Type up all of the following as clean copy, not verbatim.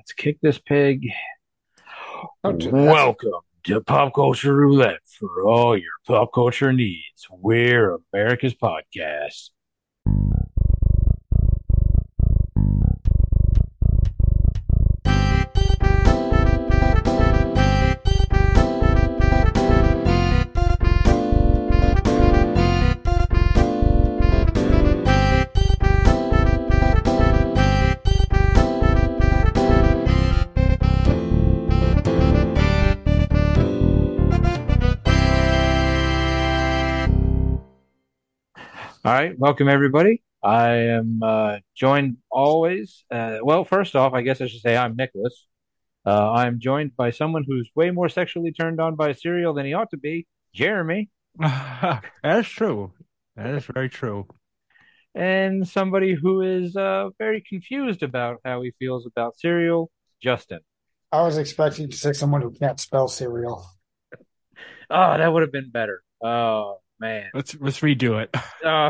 Let's kick this pig. Don't do that. Welcome to Pop Culture Roulette for all your pop culture needs. We're America's podcast. All right, welcome everybody. I am joined always. First off, I guess I should say I'm Nicholas. I'm joined by someone who's way more sexually turned on by cereal than he ought to be, Jeremy, That's true. That is very true. and somebody who is very confused about how he feels about cereal, Justin. I was expecting to say someone who can't spell cereal. Oh, that would have been better. Oh man. Let's redo it. Uh,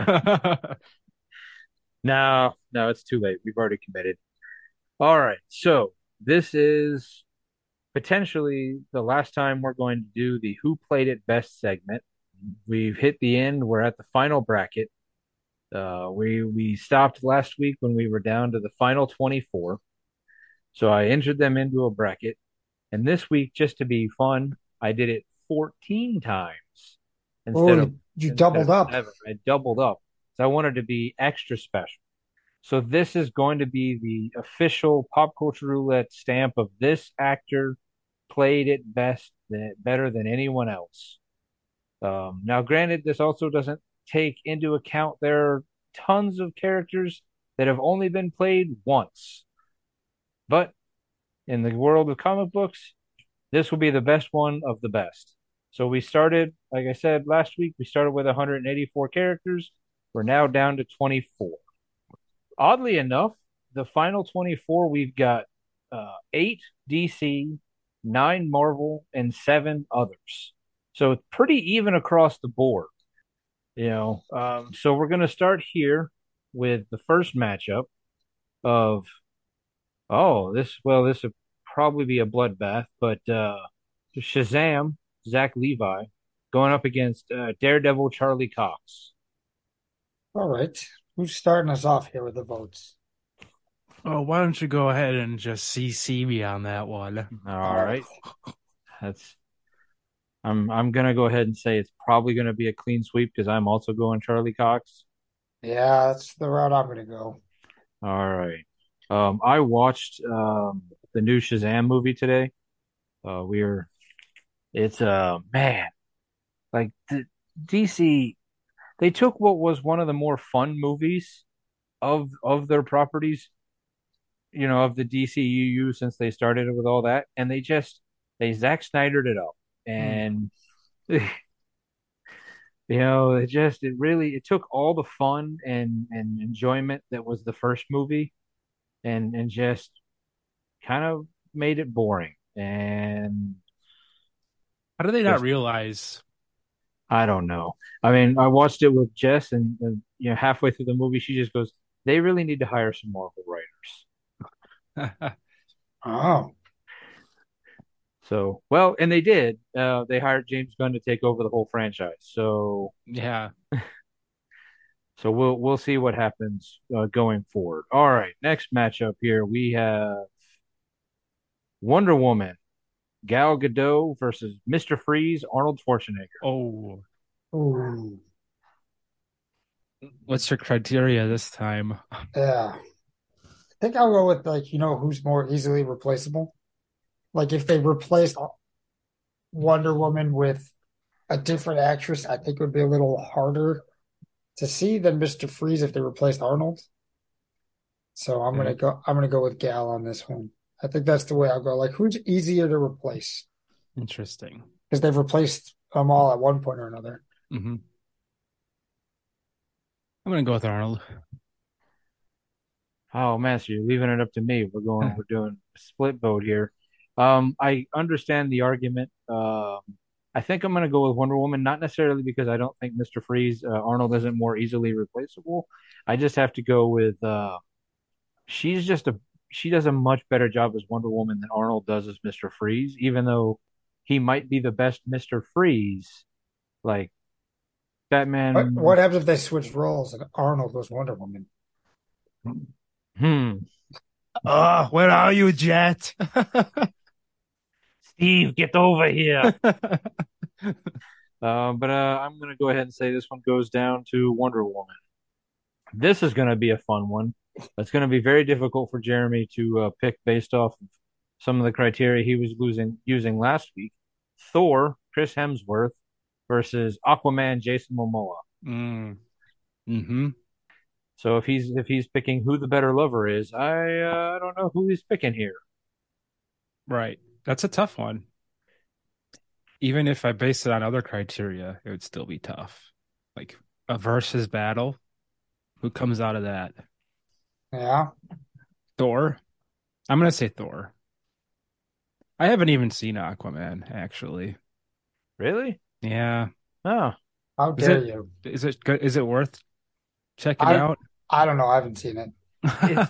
no, it's too late. We've already committed. All right. So this is potentially the last time we're going to do the Who Played It Best segment. We've hit the end. We're at the final bracket. We stopped last week when we were down to the final 24. So I entered them into a bracket. And this week, just to be fun, I did it 14 times Oh, instead of you instead doubled of up. seven. I doubled up. So I wanted to be extra special. So this is going to be the official pop culture roulette stamp of this actor played it better than anyone else. Now, granted, this also doesn't take into account there are tons of characters that have only been played once. But in the world of comic books, this will be the best one of the best. So we started, like I said last week, we started with 184 characters. We're now down to 24. Oddly enough, the final 24, we've got eight DC, nine Marvel, and seven others. So it's pretty even across the board, So we're going to start here with the first matchup of, this would probably be a bloodbath, but Shazam, Zach Levi, going up against Daredevil Charlie Cox. All right. Who's starting us off here with the votes? Oh, why don't you go ahead and just CC me on that one? All Oh, right. That's I'm gonna go ahead and say it's probably gonna be a clean sweep because I'm also going Charlie Cox. yeah, that's the route I'm going to go. All right. I watched the new Shazam movie today. We're it's man, like DC, they took what was one of the more fun movies of their properties, of the DCUU since they started it with all that, and they Zack Snydered it up, Hmm. and it took all the fun and enjoyment that was the first movie and just kind of made it boring. And How do they not just, realize? I don't know. I mean, I watched it with Jess, and halfway through the movie, she just goes, "They really need to hire some Marvel writers." Oh, So, well, and they did. They hired James Gunn to take over the whole franchise. Yeah. So we'll see what happens going forward. All right, next matchup here we have Wonder Woman, Gal Gadot versus Mr. Freeze, Arnold Schwarzenegger. Oh, ooh, what's your criteria this time? yeah. I think I'll go with who's more easily replaceable? Like if they replaced Wonder Woman with a different actress, I think it would be a little harder to see than Mr. Freeze if they replaced Arnold. So Okay. I'm gonna go with Gal on this one. I think that's the way I'll go. Like who's easier to replace? Interesting. Because they've replaced them all at one point or another. Hmm. I'm gonna go with Arnold. Oh man, so you're leaving it up to me. We're doing a split vote here. I understand the argument. I think I'm gonna go with Wonder Woman, not necessarily because I don't think Mr. Freeze, Arnold isn't more easily replaceable. I just have to go with she's just she does a much better job as Wonder Woman than Arnold does as Mr. Freeze, even though he might be the best Mr. Freeze. Like Batman, What happens if they switch roles and Arnold was Wonder Woman? hmm, Oh, where are you, Jet? Steve, get over here. But I'm gonna go ahead and say this one goes down to Wonder Woman. This is gonna be a fun one. It's gonna be very difficult for Jeremy to pick based off of some of the criteria he was using last week. Thor, Chris Hemsworth versus Aquaman, Jason Momoa. Mm. Hmm. So if he's picking who the better lover is, I don't know who he's picking here. Right. That's a tough one. Even if I base it on other criteria, it would still be tough. Like a versus battle, who comes out of that? Yeah. Thor. I'm gonna say Thor. I haven't even seen Aquaman, actually. Really? Yeah. Oh, How Is dare it you? is it good? Is it worth checking I out? I don't know. I haven't seen it. it's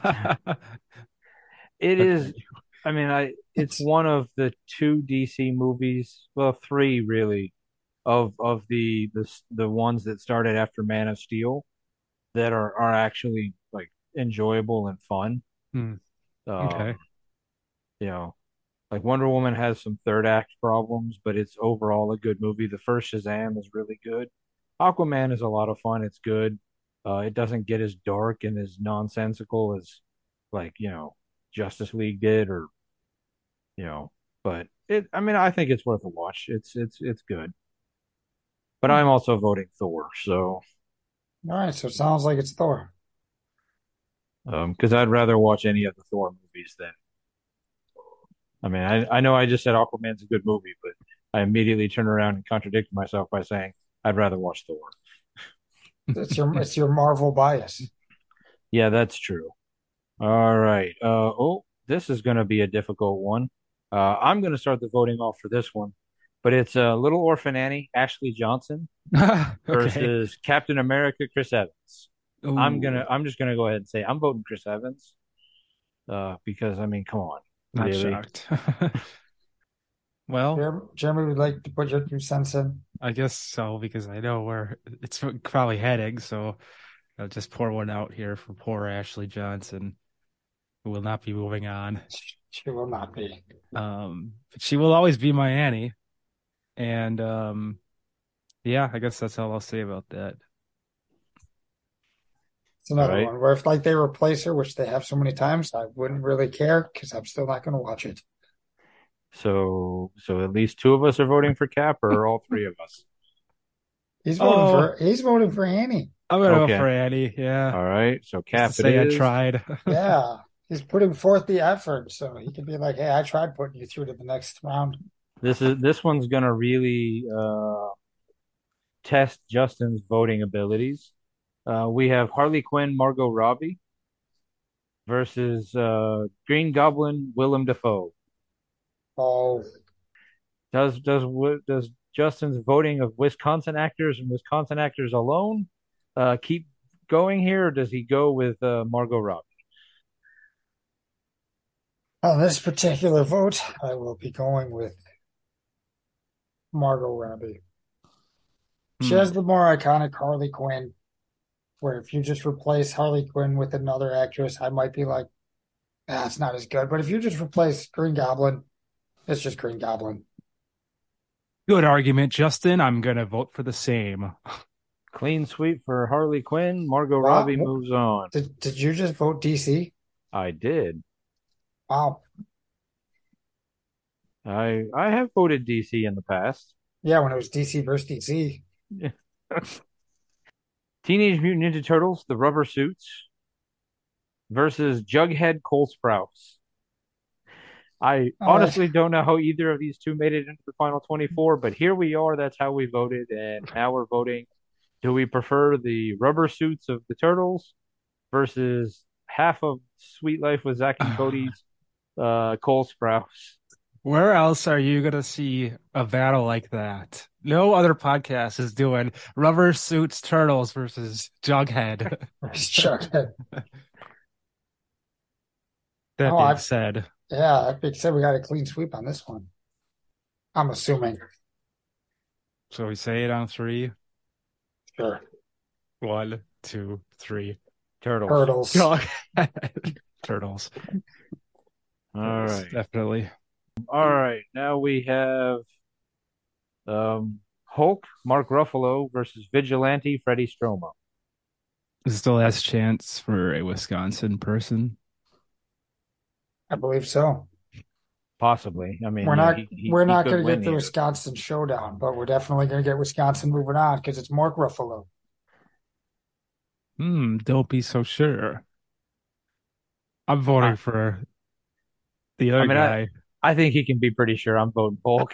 it Okay. is. I mean, it's one of the two DC movies, well, three really, of the ones that started after Man of Steel that are actually like enjoyable and fun. Hmm. Okay. Um, you know, like Wonder Woman has some third act problems, but it's overall a good movie. The first Shazam is really good. Aquaman is a lot of fun. It's good. It doesn't get as dark and as nonsensical as like, Justice League did or, you know, but I mean, I think it's worth a watch. It's good. But I'm also voting Thor, so All right, so it sounds like it's Thor. because I'd rather watch any of the Thor movies than I mean, I know I just said Aquaman's a good movie, but I immediately turned around and contradicted myself by saying I'd rather watch Thor. It's your Marvel bias. Yeah, that's true. All right. This is going to be a difficult one. I'm going to start the voting off for this one, but it's Little Orphan Annie, Ashley Johnson Okay. versus Captain America, Chris Evans. Ooh, I'm just gonna go ahead and say I'm voting Chris Evans. Because I mean, come on, not really? shocked. Well, Jeremy would like to put your 2 cents in. I guess so because I know where it's probably heading. So I'll just pour one out here for poor Ashley Johnson, who will not be moving on. She will not be. But she will always be my Annie. And yeah, I guess that's all I'll say about that. It's All another right. one where if like they replace her, which they have so many times, I wouldn't really care because I'm still not going to watch it. So at least two of us are voting for Cap, or all three of us? Oh, He's voting for Annie. I'm gonna go for Okay. Annie. Yeah, All right. So just to Cap it say I is. tried. Yeah. He's putting forth the effort, so he can be like, "Hey, I tried putting you through to the next round." This one's gonna really test Justin's voting abilities. We have Harley Quinn, Margot Robbie versus Green Goblin, Willem Dafoe. Oh, Does Justin's voting of Wisconsin actors and Wisconsin actors alone keep going here, or does he go with Margot Robbie? on this particular vote, I will be going with Margot Robbie. She Hmm. has the more iconic Harley Quinn, where if you just replace Harley Quinn with another actress, I might be like, ah, it's not as good. But if you just replace Green Goblin, it's just Green Goblin. Good argument, Justin. I'm gonna vote for the same. Clean sweep for Harley Quinn. Margot Wow. Robbie moves on. Did you just vote DC? I did. Wow. I have voted DC in the past. Yeah, when it was DC versus DC. Teenage Mutant Ninja Turtles, the rubber suits versus Jughead Cole Sprouse. I All right. honestly don't know how either of these two made it into the final 24, but here we are. That's how we voted. And now we're voting. Do we prefer the rubber suits of the Turtles versus half of Sweet Life with Zach and Cody's Cole Sprouse? Where else are you gonna see a battle like that? No other podcast is doing Rubber Suits Turtles versus Jughead. Sure. That Oh, being I said, yeah, that being said, we got a clean sweep on this one. I'm assuming. so we say it on three. Sure. One, two, three. Turtles. Turtles. Dog. Turtles. All Turtles, right. definitely. All right. Now we have Hulk, Mark Ruffalo versus Vigilante, Freddie Stroma. This is the last chance for a Wisconsin person. I believe so. Possibly. I mean, We're you know, not we're he not could going to win get the here. Wisconsin showdown, but we're definitely going to get Wisconsin moving on because it's Mark Ruffalo. Don't be so sure. I'm I, voting for the I other mean, guy. I think he can be pretty sure I'm voting Hulk.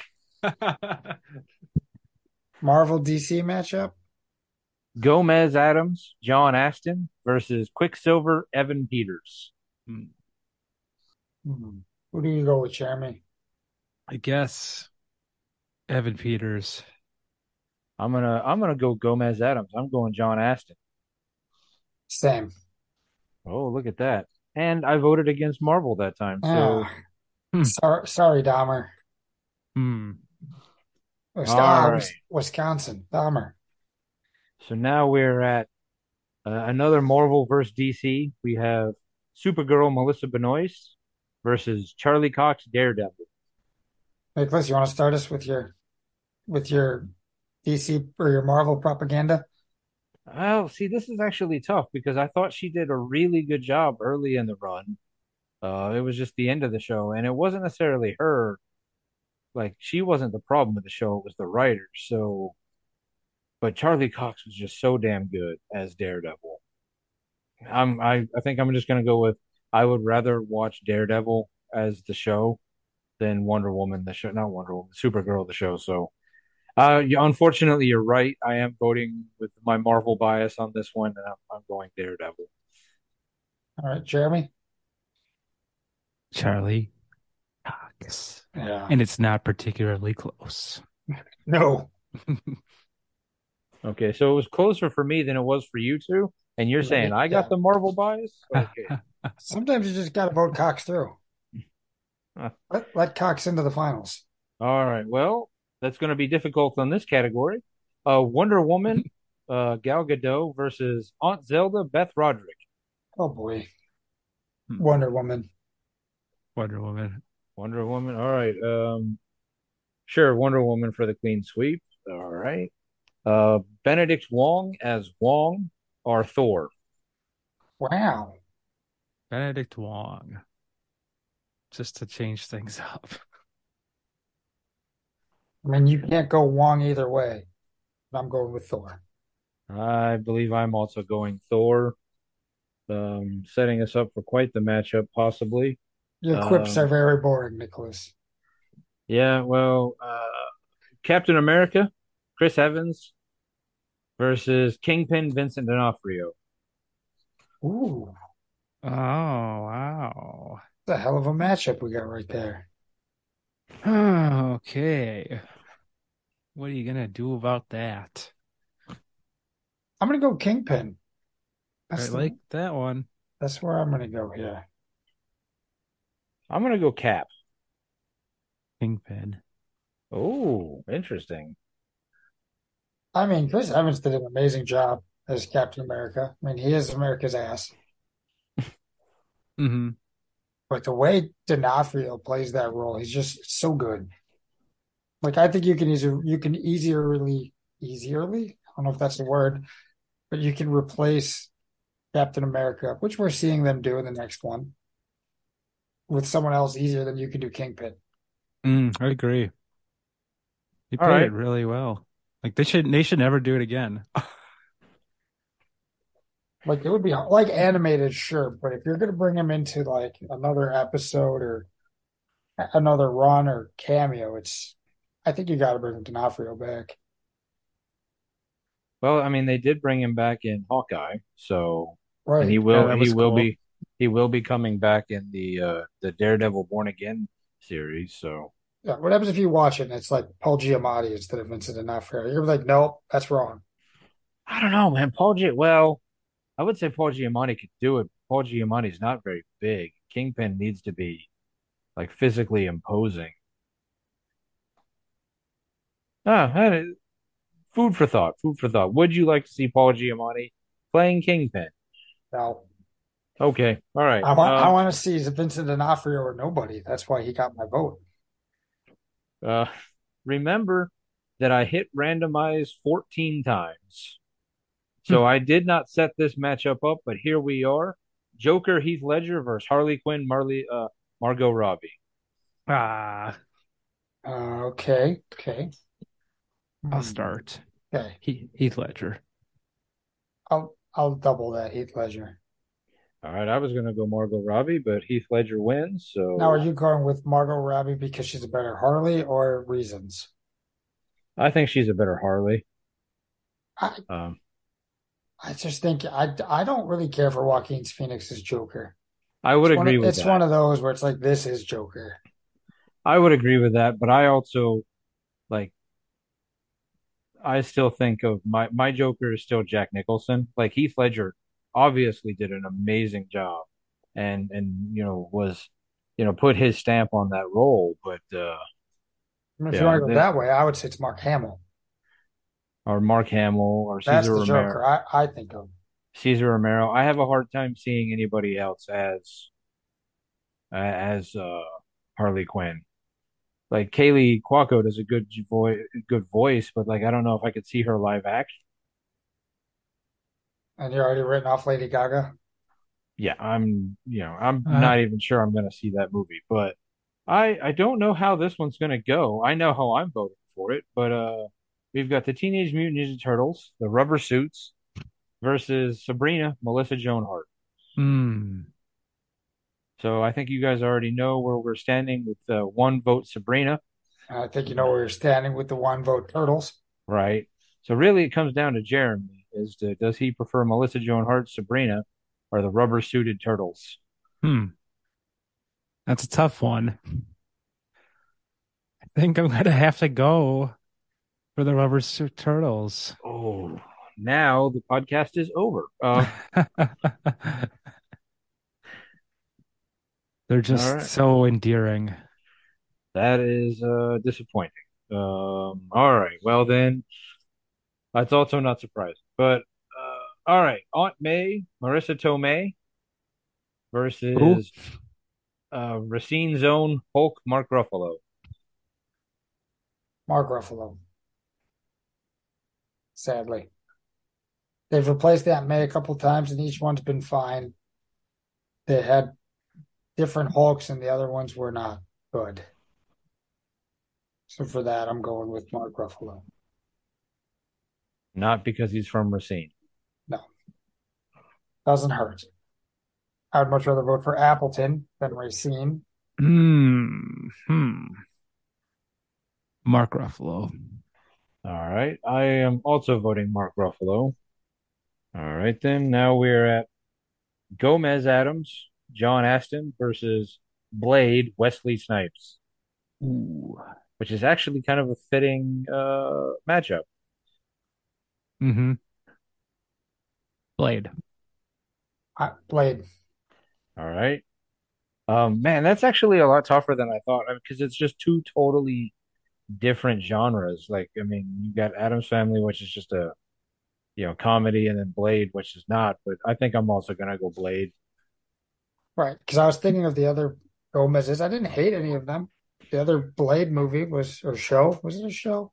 Marvel DC matchup. Gomez Adams, John Aston versus Quicksilver, Evan Peters. Hmm, Hmm. Who do you go with, Jeremy? I guess Evan Peters. I'm gonna go Gomez Adams. I'm going John Aston. Same. Oh, look at that. And I voted against Marvel that time. So, Ah, Hmm. sorry, Dahmer. Hmm. all right. Wisconsin, Dahmer. So now we're at another Marvel versus DC. We have Supergirl Melissa Benoist versus Charlie Cox Daredevil. Nicholas, you want to start us with your DC or your Marvel propaganda? Well, see, this is actually tough because I thought she did a really good job early in the run. It was just the end of the show, and it wasn't necessarily her. Like, she wasn't the problem with the show; it was the writers. So, but Charlie Cox was just so damn good as Daredevil. I think I'm just gonna go with I would rather watch Daredevil as the show than Wonder Woman the show, not Wonder Woman, Supergirl the show. So, unfortunately, you're right. I am voting with my Marvel bias on this one, and I'm going Daredevil. All right, Jeremy. Charlie Cox. Yeah. And it's not particularly close. No. Okay, so it was closer for me than it was for you two, and you're saying Right. I got Yeah. the Marvel bias? Okay. Sometimes you just got to vote Cox through. Let Cox into the finals. All right. Well, that's going to be difficult on this category. Wonder Woman, Gal Gadot versus Aunt Zelda, Beth Roderick. Oh boy, Hmm. Wonder Woman. Wonder Woman. Wonder Woman. All right. Sure, Wonder Woman for the clean sweep. All right. Benedict Wong as Wong or Thor. Wow. Benedict Wong. Just to change things up. I mean, you can't go Wong either way. I'm going with Thor. I believe I'm also going Thor. Setting us up for quite the matchup, possibly. Your quips are Um, very boring, Nicholas. yeah, well, Captain America, Chris Evans versus Kingpin, Vincent D'Onofrio. Ooh, Oh, wow. that's a hell of a matchup we got right there. Okay. What are you gonna do about that? I'm gonna go Kingpin. I That's like the that one. that's where I'm gonna go here. I'm gonna go Cap. Kingpin. Oh, interesting. I mean, Chris Evans did an amazing job as Captain America. I mean, he is America's ass. Hmm. But the way D'Onofrio plays that role, he's just so good. Like I think you can easierly, I don't know if that's the word, but you can replace Captain America, which we're seeing them do in the next one, with someone else easier than you can do Kingpin. I agree. He All played it right. really well. Like they should never do it again. Like it would be like animated, sure, but if you're gonna bring him into like another episode or another run or cameo, I think you got to bring D'Onofrio back. Well, I mean, they did bring him back in Hawkeye, so and Right. Yeah, that was cool. he will be coming back in the Daredevil Born Again series. So Yeah. What happens if you watch it and it's like Paul Giamatti instead of Vincent D'Onofrio? You're like, nope, that's wrong. I don't know, man. Well, I would say Paul Giamatti could do it. Paul Giamatti's not very big. Kingpin needs to be like physically imposing. Ah, food for thought. Food for thought. Would you like to see Paul Giamatti playing Kingpin? No, Okay, all right. I want to see Vincent D'Onofrio or nobody. That's why he got my vote. Uh, remember that I hit randomize 14 times. So I did not set this matchup up, but here we are. Joker Heath Ledger versus Harley Quinn Margot Robbie. Ah, Okay, okay. I'll Hmm. start. Okay, Heath Ledger. I'll double that Heath Ledger. All right, I was going to go Margot Robbie, but Heath Ledger wins. Now, are So you going with Margot Robbie because she's a better Harley or reasons? I think she's a better Harley. I Um, I just think I don't really care for Joaquin Phoenix's Joker. I would agree with It's one that. of those where it's like this is Joker. I would agree with that, but I also like I still think of my Joker is still Jack Nicholson. Like Heath Ledger obviously did an amazing job and was put his stamp on that role, but I mean, if you want yeah, to go the that way, I would say it's Mark Hamill. or Mark Hamill or That's Caesar the Romero. Joker I think of. Caesar Romero. I have a hard time seeing anybody else as Harley Quinn. Like Kaylee Cuoco does a good voice, but like I don't know if I could see her live action. And you're already written off Lady Gaga. Yeah, I'm Uh, not even sure I'm gonna see that movie, but I don't know how this one's gonna go. I know how I'm voting for it, but we've got the Teenage Mutant Ninja Turtles, the Rubber Suits versus Sabrina, Melissa Joan Hart. hmm. So I think you guys already know where we're standing with one vote Sabrina, And I think you know where you're standing with the one vote Turtles. right? So really, it comes down to Jeremy: does he prefer Melissa Joan Hart, Sabrina, or the rubber suited turtles? Hmm. That's a tough one. I think I'm gonna have to go for the Rubber Suit Turtles. Oh, now the podcast is over. They're All just right, so endearing. that is disappointing. All right, well then, that's also not surprising. But all right, Aunt May, Marissa Tomei Who? versus Racine's own Hulk, Mark Ruffalo. Mark Ruffalo, sadly. They've replaced Aunt May a couple times, and each one's been fine. They had different Hulks, and the other ones were not good. So for that, I'm going with Mark Ruffalo. Not because he's from Racine. No, doesn't hurt. I'd much rather vote for Appleton than Racine. Hmm. Mark Ruffalo. All right, I am also voting Mark Ruffalo. All right, then now we're at Gomez Adams, John Aston versus Blade, Wesley Snipes, Ooh. which is actually kind of a fitting matchup. Mm-hmm. Blade. Blade. All right. Man, that's actually a lot tougher than I thought because it's just two totally different genres. Like, I mean, you got Adam's Family, which is just a comedy, and then Blade, which is not. But I think I'm also gonna go Blade. Right. Because I was thinking of the other Gomez's. I didn't hate any of them. The other Blade movie or show. Was it a show?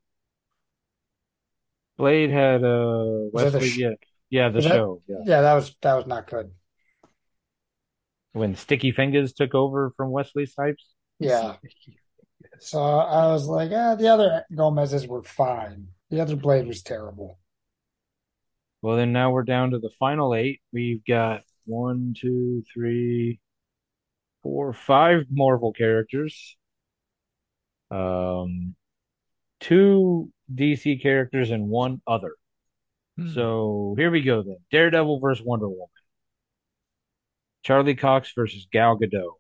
Blade had Was it a Wesley, yeah, yeah, the was that show, yeah, yeah, that was not good. when Sticky Fingers took over from Wesley Snipes. Yeah. So I was like, the other Gomez's were fine. The other Blade was terrible. Well, then now we're down to the final eight. We've got one, two, three, four, five Marvel characters, um, two DC characters, and one other. Hmm. So here we go then. Daredevil versus Wonder Woman. Charlie Cox versus Gal Gadot.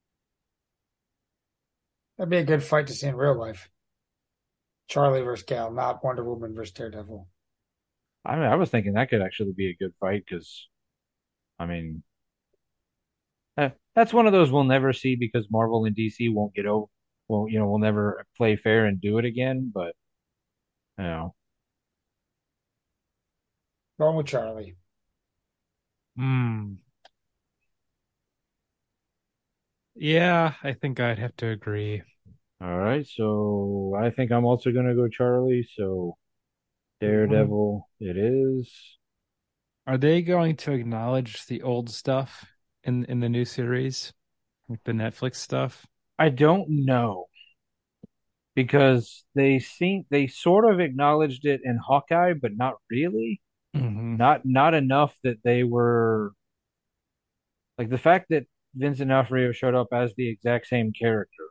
That'd be a good fight to see in real life. Charlie versus Gal, not Wonder Woman versus Daredevil. I mean, I was thinking that could actually be a good fight because, I mean, That's one of those we'll never see because Marvel and DC won't get over. Well, we'll never play fair and do it again. But you know, Going with Charlie. Hmm. Yeah, I think I'd have to agree. all right. So I think I'm also gonna go Charlie. So Mhm. Daredevil, it is. Are they going to acknowledge the old stuff in the new series, like the Netflix stuff? I don't know because they sort of acknowledged it in Hawkeye, but not really. Hmm. Not enough that they were like the fact that Vincent D'Onofrio showed up as the exact same character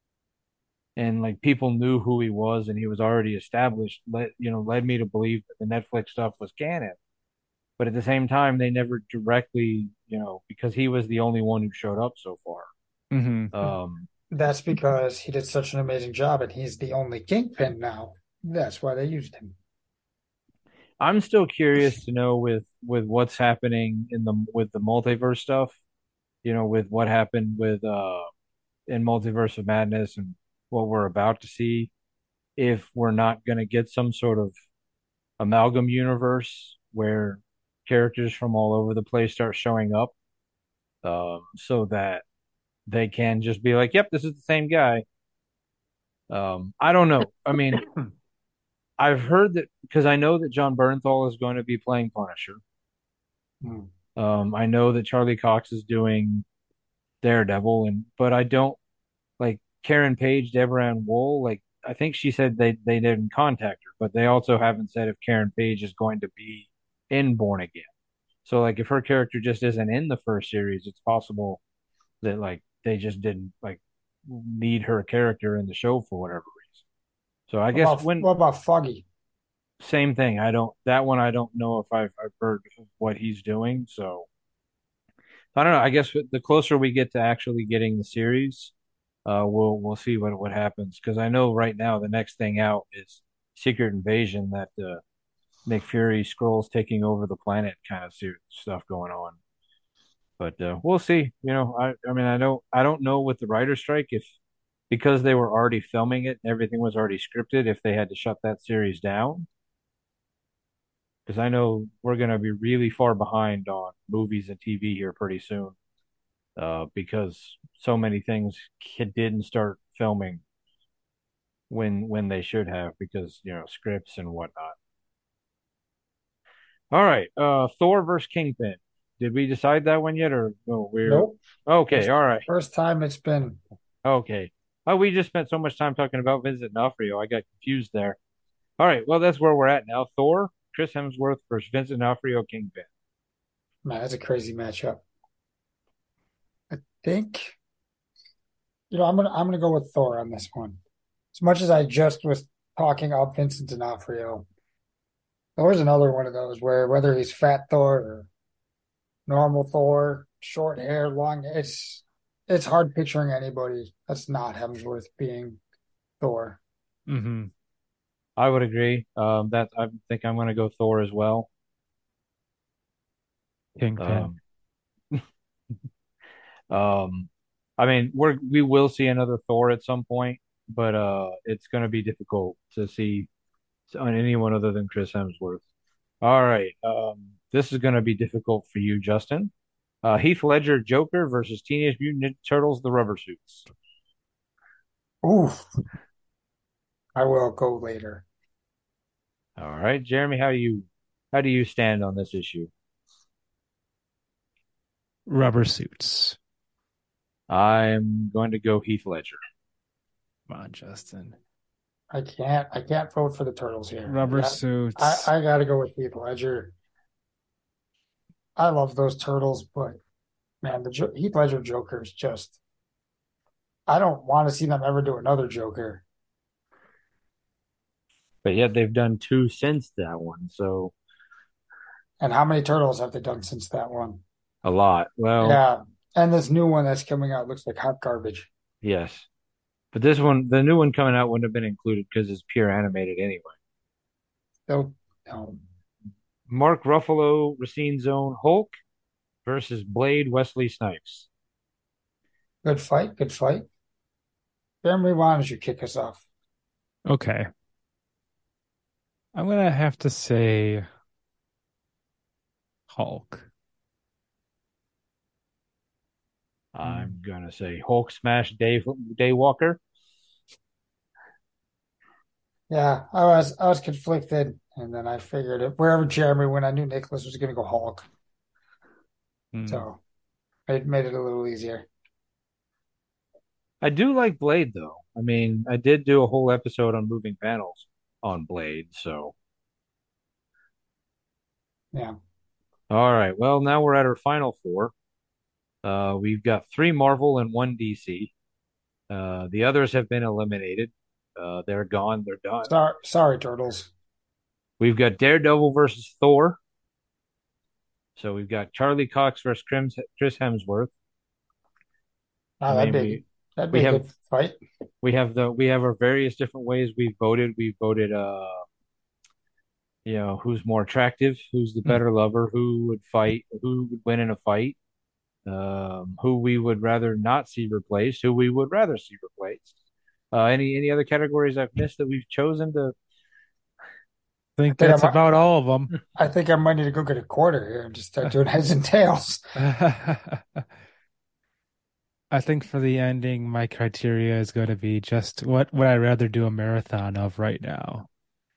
and like people knew who he was and he was already established led me to believe that the Netflix stuff was canon. But at the same time, they never directly, because he was the only one who showed up so far. Hmm. That's because he did such an amazing job and he's the only Kingpin now. That's why they used him. I'm still curious to know with what's happening with the multiverse stuff, with what happened with in Multiverse of Madness and what we're about to see, if we're not going to get some sort of amalgam universe where characters from all over the place start showing up, so that they can just be like, "Yep, this is the same guy." I don't know. I mean, I've heard that because I know that John Bernthal is going to be playing Punisher. Hmm. I know that Charlie Cox is doing Daredevil, but I don't like Karen Page, Deborah Ann Wool. Like, I think she said they didn't contact her, but they also haven't said if Karen Page is going to be in Born Again. So, like, if her character just isn't in the first series, it's possible that like they just didn't like need her character in the show for whatever reason. So I guess when What about Foggy? same thing. I don't that one. I don't know if I've heard of what he's doing. So I don't know. I guess the closer we get to actually getting the series, we'll see what happens. Because I know right now the next thing out is Secret Invasion, that Nick Fury scrolls taking over the planet kind of stuff going on. But we'll see. I mean, I don't know with the writer strike if because they were already filming it and everything was already scripted, if they had to shut that series down. Because I know we're going to be really far behind on movies and TV here pretty soon, because so many things didn't start filming when they should have because scripts and whatnot. All right, Thor versus Kingpin. Did we decide that one yet, or no? We're Nope. okay. First, All right, first time it's been. okay. Oh, we just spent so much time talking about Vincent D'Onofrio. I got confused there. All right, well that's where we're at now. Thor, Chris Hemsworth versus Vincent D'Onofrio, Kingpin. Man, that's a crazy matchup. I think, I'm gonna go with Thor on this one. As much as I just was talking about Vincent D'Onofrio, Thor's another one of those where whether he's fat Thor or normal Thor, short hair, long, it's hard picturing anybody that's not Hemsworth being Thor. Hmm. I would agree. That I think I'm going to go Thor as well. Kingpin. Um, um, I mean, we will see another Thor at some point, but it's going to be difficult to see on anyone other than Chris Hemsworth. All right, this is going to be difficult for you, Justin. Heath Ledger Joker versus Teenage Mutant Ninja Turtles the Rubber Suits. Oof, I will go later. All right, Jeremy, how do you stand on this issue? Rubber suits. I'm going to go Heath Ledger. Come on, Justin. I can't vote for the Turtles here. Rubber suits. I gotta go with Heath Ledger. I love those Turtles, but man, Heath Ledger Joker is just, I don't want to see them ever do another Joker. But yet they've done two since that one, so And how many Turtles have they done since that one? a lot. Well, Yeah. And this new one that's coming out looks like hot garbage. yes. But this one, the new one coming out wouldn't have been included because it's pure animated anyway. So, no. Mark Ruffalo, Racine Zone, Hulk versus Blade, Wesley Snipes. Good fight, good fight. Jeremy, why don't you kick us off? Okay. I'm gonna have to say Hulk. I'm gonna say Hulk smash Daywalker. Yeah, I was conflicted, and then I figured it wherever Jeremy went, I knew Nicholas was going to go Hulk, Hmm. so it made it a little easier. I do like Blade though. I mean, I did do a whole episode on moving panels on Blade, so Yeah, all right. Well, now we're at our final four. We've got three Marvel and one DC. The others have been eliminated. They're gone. They're done. sorry, Turtles. We've got Daredevil versus Thor. So we've got Charlie Cox versus Chris Hemsworth. I Oh, mean, we that'd be we a have good fight. we have our various different ways we've voted. We voted who's more attractive, who's the Hmm. better lover, who would fight, who would win in a fight, who we would rather not see replaced, who we would rather see replaced. Any other categories I've missed that we've chosen to? I I think think I that's might, about all of them. I think I might need to go get a quarter here and just start doing heads and tails. I think for the ending, my criteria is going to be just what would I rather do a marathon of right now?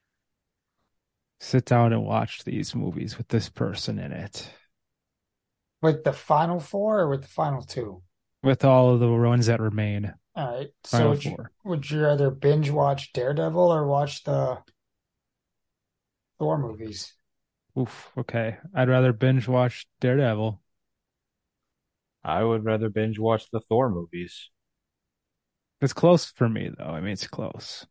Sit down and watch these movies with this person in it, With the final four or with the final two? with all of the ones that remain. All right. So Final would you four. would you rather binge watch Daredevil or watch the Thor movies? Oof. Okay. I'd rather binge watch Daredevil. I would rather binge watch the Thor movies. It's close for me, though. I mean, it's close.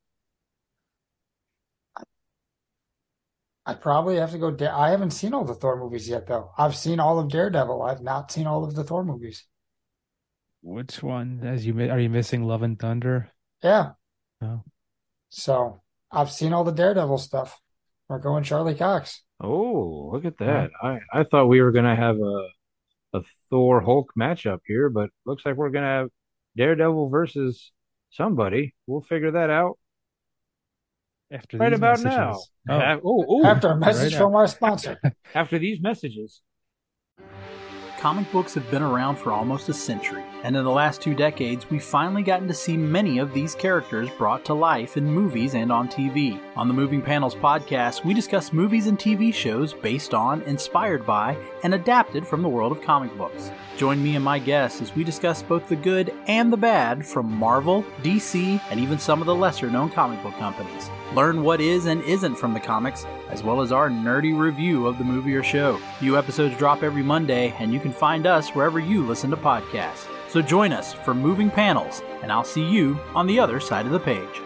I probably have to go. I haven't seen all the Thor movies yet, though. I've seen all of Daredevil. I've not seen all of the Thor movies. Which one? Are you missing Love and Thunder? Yeah. No. So I've seen all the Daredevil stuff. We're going Charlie Cox. Oh, look at Well, that. I thought we were gonna have a Thor Hulk matchup here, but looks like we're gonna have Daredevil versus somebody. We'll figure that out after right these about now. messages. Oh, After a right message now. from our sponsor. After these messages. Comic books have been around for almost a century, and in the last 2 decades, we've finally gotten to see many of these characters brought to life in movies and on TV. On the Moving Panels podcast, we discuss movies and TV shows based on, inspired by, and adapted from the world of comic books. Join me and my guests as we discuss both the good and the bad from Marvel, DC, and even some of the lesser known comic book companies. Learn what is and isn't from the comics, as well as our nerdy review of the movie or show. New episodes drop every Monday, and you can find us wherever you listen to podcasts. So join us for Moving Panels, and I'll see you on the other side of the page.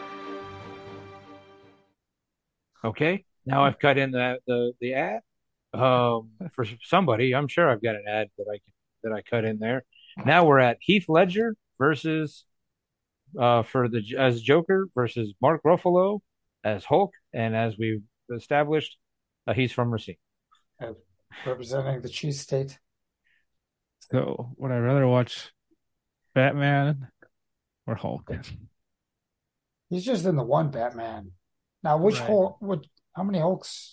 Okay. Now I've cut in the ad for somebody. I'm sure I've got an ad that I cut in there. Now we're at Heath Ledger versus for the as Joker versus Mark Ruffalo as Hulk, and as we've established, he's from Racine. Representing the cheese state. So, would I rather watch Batman or Hulk? He's just in the one Batman. Now, which Right. Hulk? How many Hulks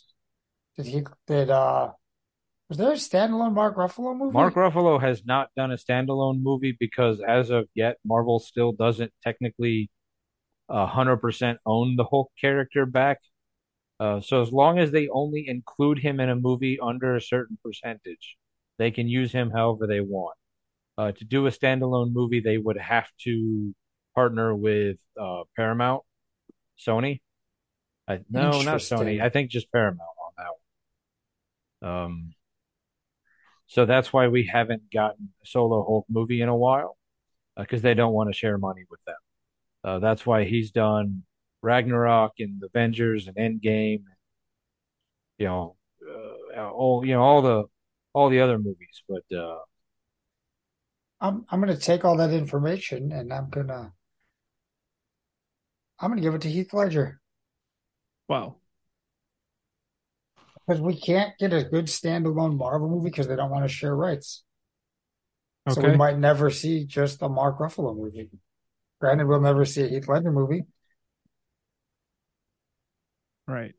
was there a standalone Mark Ruffalo movie? Mark Ruffalo has not done a standalone movie because, as of yet, Marvel still doesn't technically 100% own the Hulk character back. So as long as they only include him in a movie under a certain percentage, they can use him however they want. To do a standalone movie, they would have to partner with Paramount, Sony. No, not Sony. Interesting. I think just Paramount on that one. So that's why we haven't gotten a solo Hulk movie in a while, because they don't want to share money with them. That's why he's done Ragnarok and Avengers and Endgame, you know, all the other movies. But I'm gonna take all that information and I'm gonna give it to Heath Ledger Wow. because we can't get a good standalone Marvel movie because they don't want to share rights. So we Okay. might never see just a Mark Ruffalo movie. Granted, we'll never see a Heath Ledger movie. Right.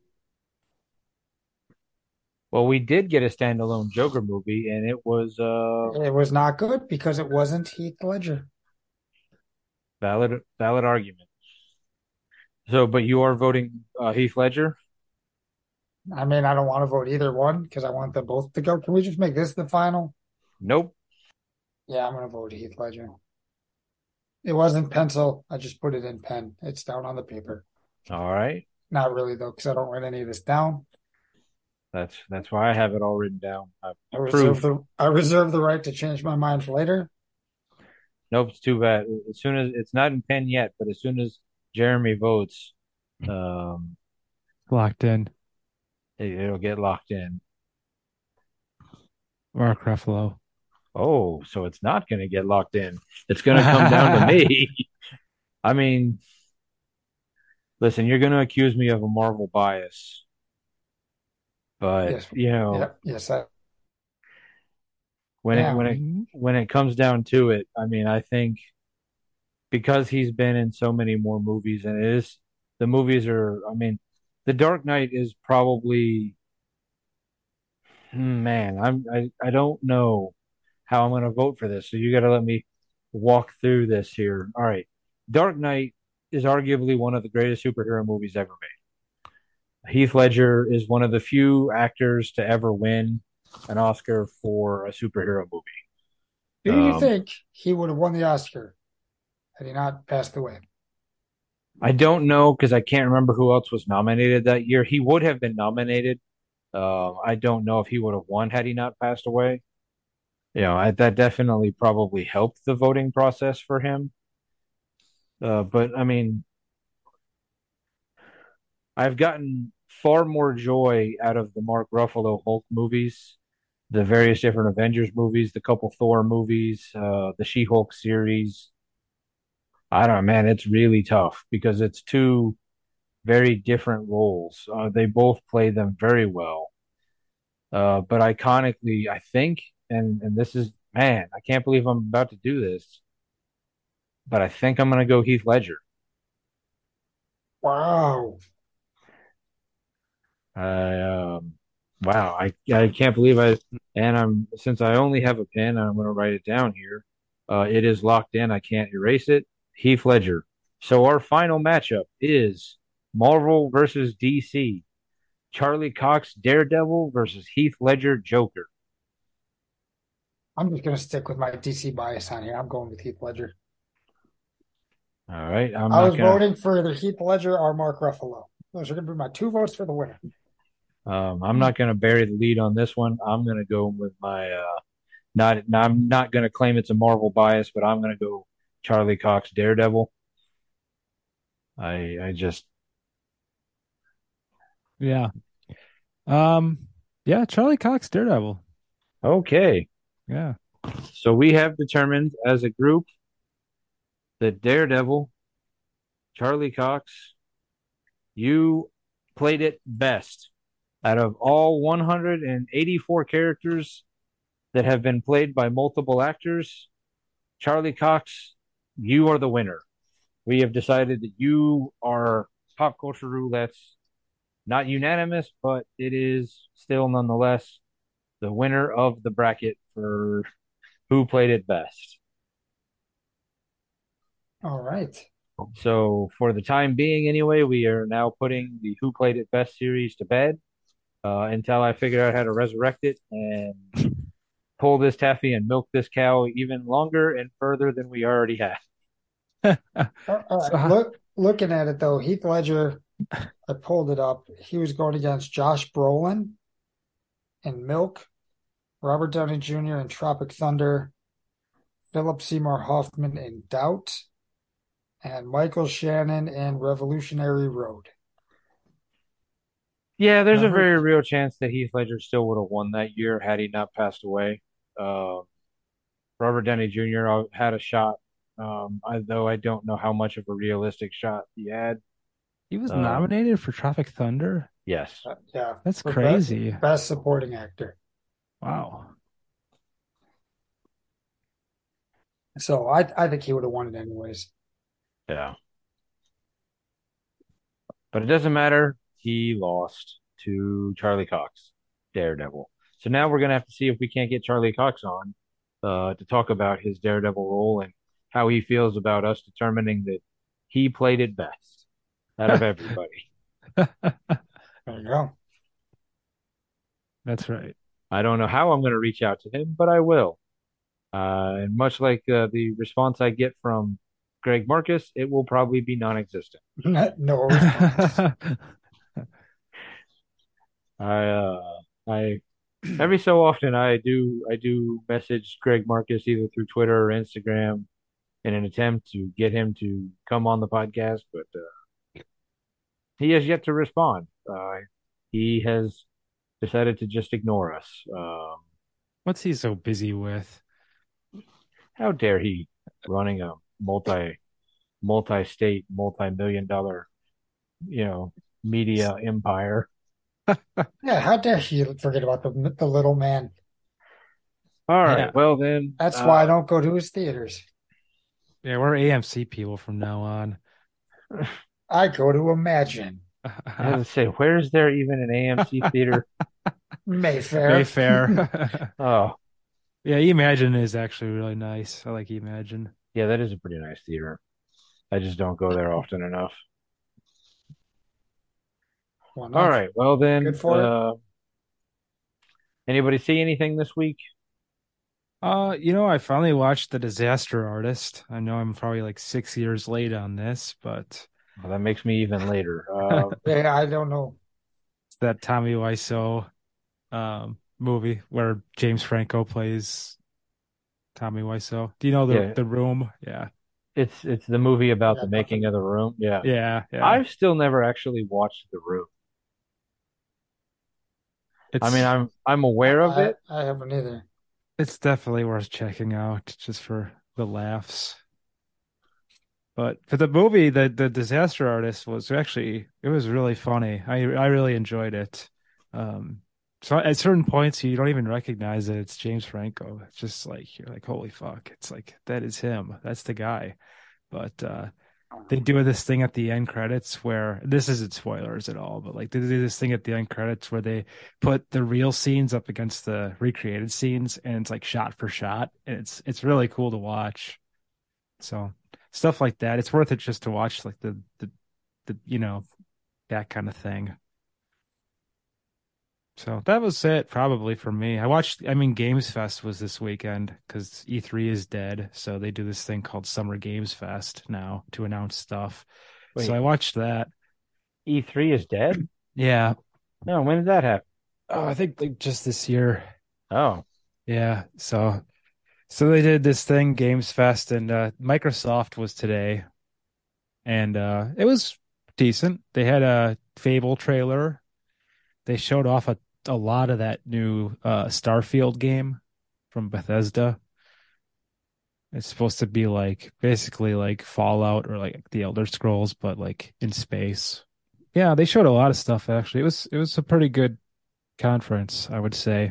Well, we did get a standalone Joker movie, and it was It was not good because it wasn't Heath Ledger. valid argument. So, but you are voting Heath Ledger? I mean, I don't want to vote either one because I want them both to go. Can we just make this the final? Nope. Yeah, I'm going to vote Heath Ledger. It wasn't pencil. I just put it in pen. It's down on the paper. All right. Not really though, because I don't write any of this down. That's why I have it all written down. I reserve the right to change my mind for later. Nope, it's too bad. As soon as it's not in pen yet, but as soon as Jeremy votes, um, Locked in. it'll get locked in. Mark Ruffalo. Oh, so it's not going to get locked in. It's going to come down to me. I mean, listen, you're going to accuse me of a Marvel bias, but Yes. you know, Yep. Yes. I when it when am. it when it comes down to it, I mean, I think because he's been in so many more movies, and it is the movies are. I mean, The Dark Knight is probably man. I don't know how I'm going to vote for this, so you got to let me walk through this here. All right, Dark Knight is arguably one of the greatest superhero movies ever made. Heath Ledger is one of the few actors to ever win an Oscar for a superhero movie. Do you Um, think he would have won the Oscar had he not passed away? I don't know because I can't remember who else was nominated that year. He would have been nominated. I don't know if he would have won had he not passed away. That definitely probably helped the voting process for him. But I mean, I've gotten far more joy out of the Mark Ruffalo Hulk movies, the various different Avengers movies, the couple Thor movies, the She-Hulk series. I don't know, man, it's really tough because it's two very different roles. They both play them very well. But iconically, I think, and this is, man, I can't believe I'm about to do this, but I think I'm going to go Heath Ledger. Wow. I, wow, I can't believe since I only have a pen, I'm going to write it down here. It is locked in. I can't erase it. Heath Ledger. So our final matchup is Marvel versus DC. Charlie Cox Daredevil versus Heath Ledger Joker. I'm just going to stick with my DC bias on here. I'm going with Heath Ledger. All right, I was voting for either Heath Ledger or Mark Ruffalo. Those are going to be my two votes for the winner. I'm not going to bury the lead on this one. I'm going to go with my not. I'm not going to claim it's a Marvel bias, but I'm going to go Charlie Cox Daredevil. I just Yeah. Yeah, Charlie Cox Daredevil. okay. Yeah. So we have determined as a group that Daredevil, Charlie Cox, you played it best out of all 184 characters that have been played by multiple actors. Charlie Cox, you are the winner. We have decided that you are Pop Culture Roulette's not unanimous, but it is still nonetheless the winner of the bracket for who played it best. All right. So for the time being, anyway, we are now putting the Who Played It Best series to bed until I figure out how to resurrect it and pull this taffy and milk this cow even longer and further than we already have. All right. So, Looking at it though, Heath Ledger, I pulled it up. He was going against Josh Brolin in Milk, Robert Downey Jr. in Tropic Thunder, Philip Seymour Hoffman in Doubt, and Michael Shannon in Revolutionary Road. Yeah, there's a Remember? very real chance that Heath Ledger still would have won that year had he not passed away. Uh, Robert Downey Jr. had a shot, though I don't know how much of a realistic shot he had. he was Um, nominated for Tropic Thunder. yes. Yeah, That's for crazy. Best supporting actor. Wow. So I think he would have won it anyways. Yeah. But it doesn't matter. He lost to Charlie Cox, Daredevil. So now we're gonna have to see if we can't get Charlie Cox on to talk about his Daredevil role and how he feels about us determining that he played it best out of everybody. There you go. That's right. I don't know how I'm gonna reach out to him, but I will. And much like the response I get from Greg Marcus, it will probably be non-existent. No response. I every so often I do message Greg Marcus either through Twitter or Instagram in an attempt to get him to come on the podcast, but he has yet to respond. He has decided to just ignore us. What's he so busy with? How dare he running a multi-state, multi-million dollar, you know, media empire. Yeah, how dare he forget about the little man? All right, Yeah. well then, That's why I don't go to his theaters. Yeah, we're AMC people from now on. I go to Imagine I have to say, where's there even an AMC theater? Mayfair. Mayfair. Oh, Yeah, Imagine is actually really nice. I like Imagine. yeah, that is a pretty nice theater. I just don't go there often enough. Why All not? right, well Good then, for it. anybody see anything this week? I finally watched The Disaster Artist. I know I'm probably like 6 years late on this, but Well, that makes me even later. Yeah, I don't know. it's that Tommy Wiseau movie where James Franco plays Tommy Wiseau. Do you know the Yeah, the Room? Yeah. it's the movie I about the got making nothing. of The Room. Yeah, Yeah, yeah. I've still never actually watched The Room. I mean, It's I'm aware of it. I haven't either. it's definitely worth checking out just for the laughs. But for the movie, the Disaster Artist was actually it was really funny. I really enjoyed it. Um, so at certain points you don't even recognize that it's James Franco. It's just like you're like, holy fuck! It's like that is him. That's the guy. But they do this thing at the end credits where this isn't spoilers at all, but like they do this thing at the end credits where they put the real scenes up against the recreated scenes, and it's like shot for shot, and it's really cool to watch. So stuff like that, it's worth it just to watch like the that kind of thing. So that was it probably for me. I mean, Games Fest was this weekend because E3 is dead. So they do this thing called Summer Games Fest now to announce stuff. So I Wait, watched that. E3 is dead? Yeah. No, when did that happen? Oh, I think like just this year. Oh, Yeah. So they did this thing, Games Fest, and Microsoft was today, and it was decent. They had a Fable trailer. They showed off a lot of that new Starfield game from Bethesda. It's supposed to be like basically like Fallout or like the Elder Scrolls, but like in space. Yeah, they showed a lot of stuff actually. It was a pretty good conference, I would say.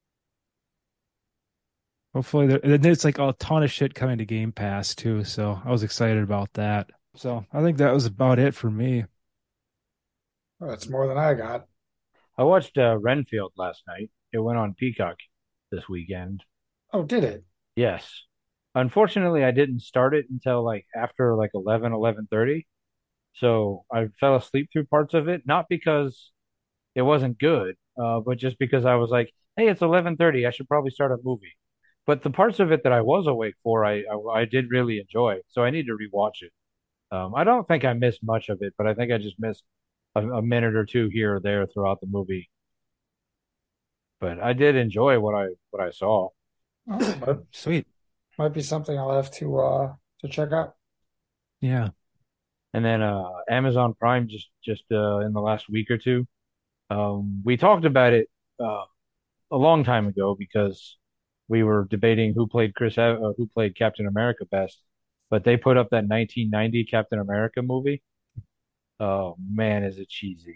Hopefully there's like a ton of shit coming to Game Pass too, so I was excited about that. So I think that was about it for me. Well, that's more than I got. I watched Renfield last night. It went on Peacock this weekend. Oh, did it? Yes. Unfortunately, I didn't start it until like after like 11:30. So I fell asleep through parts of it, not because it wasn't good, but just because I was like, hey, it's 11:30. I should probably start a movie. But the parts of it that I was awake for, I did really enjoy. So I need to rewatch it. I don't think I missed much of it, but I think I just missed a minute or two here or there throughout the movie. But I did enjoy what I saw. Oh, Sweet. might be something I'll have to check out. Yeah. And then Amazon Prime just in the last week or two, we talked about it uh, a long time ago because we were debating who played Captain America best, but they put up that 1990 Captain America movie. Oh man, is it cheesy?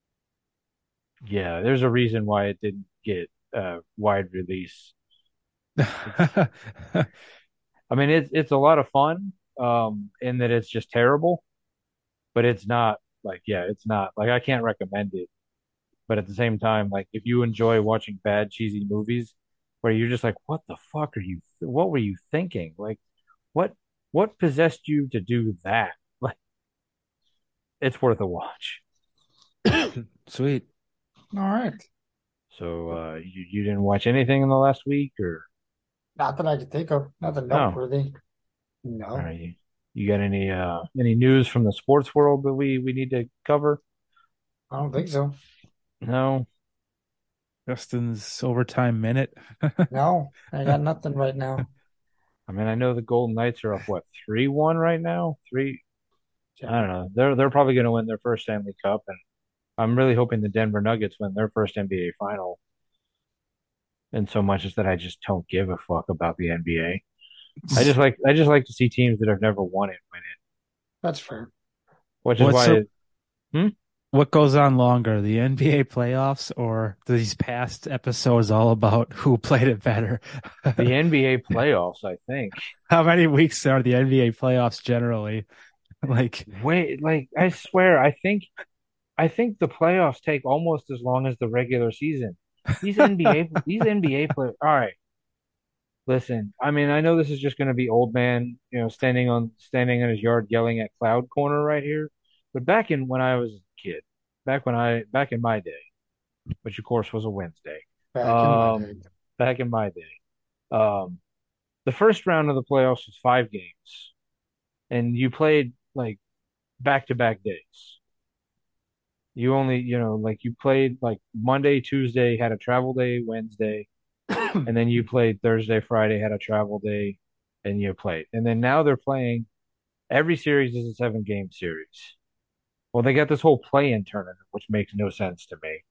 Yeah, there's a reason why it didn't get wide release. I mean, it's a lot of fun, in that it's just terrible, but it's not like, yeah, it's not like I can't recommend it. But at the same time, like if you enjoy watching bad, cheesy movies where you're just like, what the fuck what were you thinking? Like, what, what possessed you to do that? Like, it's worth a watch. Sweet. All right. So, you didn't watch anything in the last week or Not that I could think of. Nothing no? noteworthy. All No, right. You got any news from the sports world that we need to cover? I don't think so. No. Justin's overtime minute. No, I got nothing right now. I mean, I know the Golden Knights are up what 3-1 right now. Three. I don't know. They're probably going to win their first Stanley Cup, and I'm really hoping the Denver Nuggets win their first NBA final. And so much as that, I just don't give a fuck about the NBA. I just like to see teams that have never won it win it, That's fair. which is What's why. so Hmm? what goes on longer, the NBA playoffs or these past episodes all about who played it better? The NBA playoffs, I think. How many weeks are the NBA playoffs generally? Like, Wait, like I swear, I think the playoffs take almost as long as the regular season. These NBA players. All right, listen. I mean, I know this is just going to be old man, standing in his yard yelling at cloud corner right here. But back in when I was a kid, back in my day, which of course was a Wednesday. Back in my Um, day. back in my day, um, the first round of the playoffs was 5 games, and you played like back to back days. You only, like you played like Monday, Tuesday, had a travel day, Wednesday, and then you played Thursday, Friday, had a travel day, and you played. And then now they're playing every series is a 7 game series. Well, they got this whole play-in tournament, which makes no sense to me.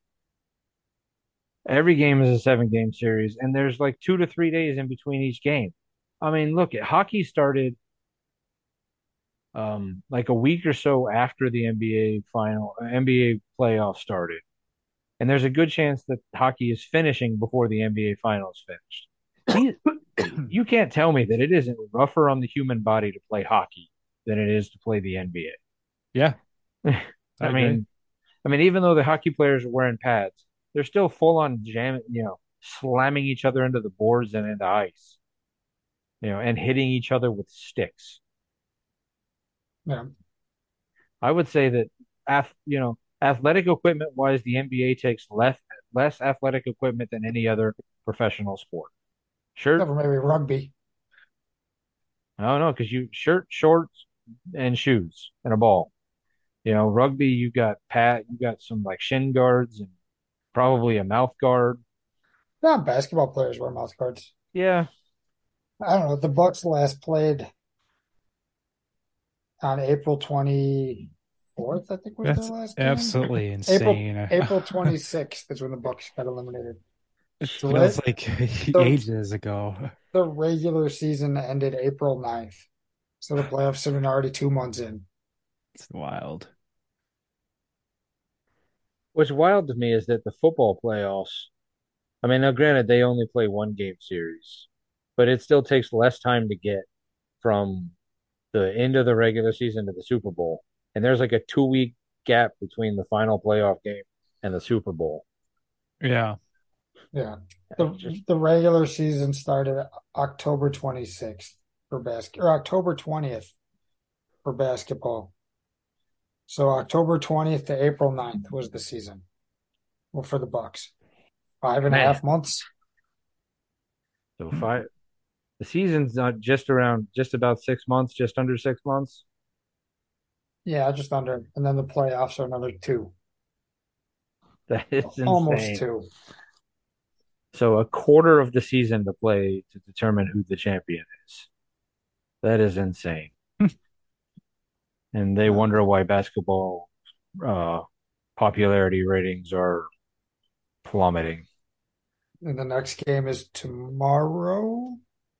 Every game is a 7 game series, and there's like 2 to 3 days in between each game. I mean, look, hockey started like a week or so after the NBA playoff started. And there's a good chance that hockey is finishing before the NBA finals finished. You can't tell me that it isn't rougher on the human body to play hockey than it is to play the yeah, NBA. I I agree. mean, even though the hockey players are wearing pads, they're still full on jamming, slamming each other into the boards and into ice, and hitting each other with sticks. Yeah. I would say that, athletic equipment wise, the NBA takes less athletic equipment than any other professional sport. Shirt, Except for maybe rugby. I don't know, because shirt, shorts, and shoes and a ball. Rugby, you got some like shin guards and probably a mouth guard. Not basketball players wear mouth guards. Yeah, I don't know. The Bucks last played on April 24th, I think was their That's last game. absolutely April insane. April 26th is when the Bucks got eliminated. It The feels re like the ages ago. the regular season ended April 9th. So the playoffs have been already 2 months in. It's wild. what's wild to me is that the football playoffs. I mean, now granted, they only play 1 game series, but it still takes less time to get from the end of the regular season to the Super Bowl. And there's like a 2 week gap between the final playoff game and the Super Bowl. Yeah. Yeah. It's just The regular season started October 26th or October 20th for basketball. So October 20th to April 9th was the season. Well, for the Bucks. Five and a man. half months. So the season's not just about 6 months, just under 6 months. Yeah, just under. And then the playoffs are another two. That is Almost insane. two. So a quarter of the season to play to determine who the champion is. That is insane. And they Yeah. wonder why basketball uh, popularity ratings are plummeting. And the next game is tomorrow.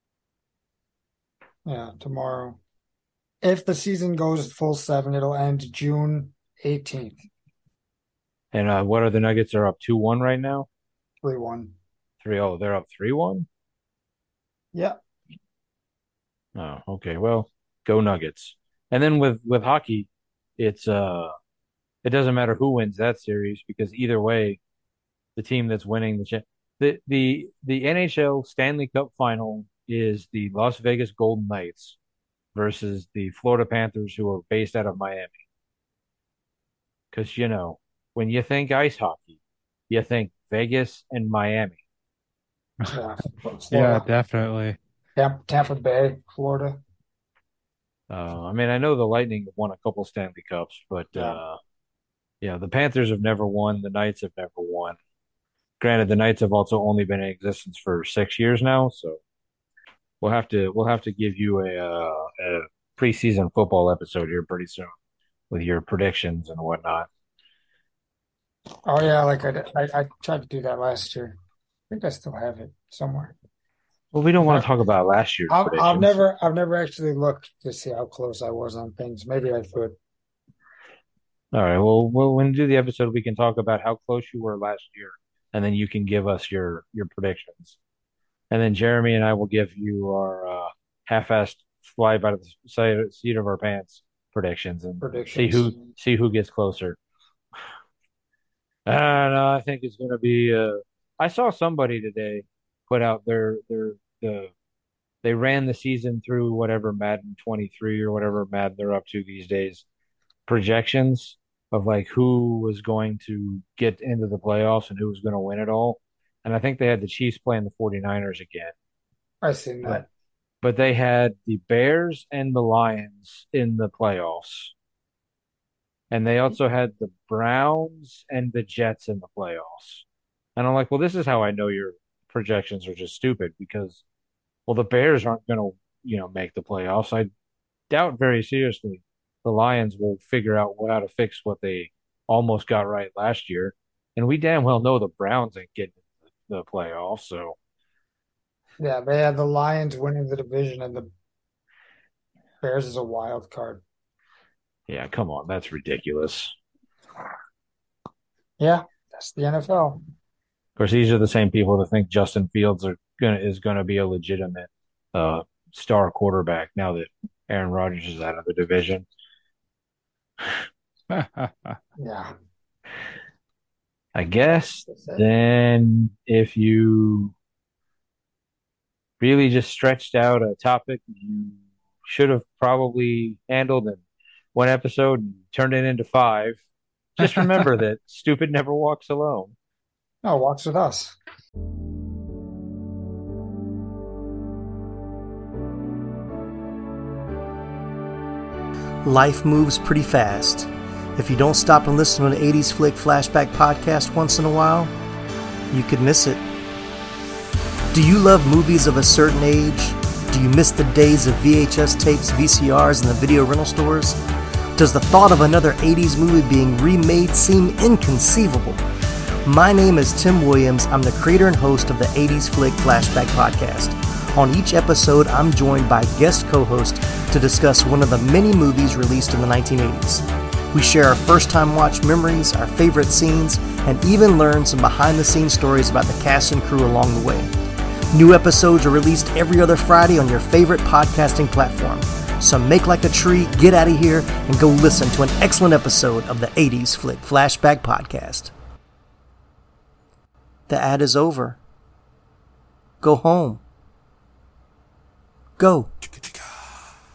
Yeah, tomorrow. If the season goes full seven, it'll end June 18th, And what are the Nuggets are up 2-1 right now? 3-1. 3-0. They're up 3-1. Yeah. Oh, okay. Well, go Nuggets. And then with hockey, it's it doesn't matter who wins that series because either way, the team that's winning the NHL Stanley Cup final is the Las Vegas Golden Knights versus the Florida Panthers, who are based out of Miami. Because when you think ice hockey, you think Vegas and Miami. Yeah. Yeah, Florida. definitely. Tampa Bay, Florida. I mean, I know the Lightning have won a couple Stanley Cups, but Yeah. yeah, the Panthers have never won. The Knights have never won. Granted, the Knights have also only been in existence for 6 years now, so we'll have to give you a preseason football episode here pretty soon with your predictions and whatnot. Oh yeah, like I tried to do that last year. I think I still have it somewhere. Well, we don't want to Never, talk about last year's I've predictions. never actually looked to see how close I was on things. Maybe I could. All right. Well, when we do the episode, we can talk about how close you were last year, and then you can give us your predictions. And then Jeremy and I will give you our half-assed fly by the seat of our pants predictions and see Predictions. who gets closer. No, I think it's going to be. I saw somebody today put out the they ran the season through whatever Madden 23 or whatever Madden they're up to these days projections of like who was going to get into the playoffs and who was going to win it all. And I think they had the Chiefs playing the 49ers again. I seen But that. but they had the Bears and the Lions in the playoffs. And they also had the Browns and the Jets in the playoffs. And I'm like, well, this is how I know your projections are just stupid because, well, the Bears aren't going to, make the playoffs. I doubt very seriously the Lions will figure out how to fix what they almost got right last year. And we damn well know the Browns ain't getting the playoffs. So, Yeah, they had the Lions winning the division and the Bears is a wild card. yeah, come on. That's ridiculous. Yeah, that's the NFL. Of course, these are the same people that think Justin Fields is gonna be a legitimate star quarterback now that Aaron Rodgers is out of the division. Yeah. I guess That's it. then if you really just stretched out a topic you should have probably handled in one episode and turned it into five, just remember that stupid never walks alone. No, walks with us. Life moves pretty fast. If you don't stop and listen to an 80s Flick Flashback podcast once in a while, you could miss it. Do you love movies of a certain age? Do you miss the days of VHS tapes, VCRs, and the video rental stores? Does the thought of another 80s movie being remade seem inconceivable? My name is Tim Williams. I'm the creator and host of the 80s Flick Flashback podcast. On each episode, I'm joined by guest co-hosts to discuss one of the many movies released in the 1980s. We share our first-time watch memories, our favorite scenes, and even learn some behind-the-scenes stories about the cast and crew along the way. New episodes are released every other Friday on your favorite podcasting platform. So make like a tree, get out of here, and go listen to an excellent episode of the 80s Flick Flashback podcast. The ad is over. Go home. Go.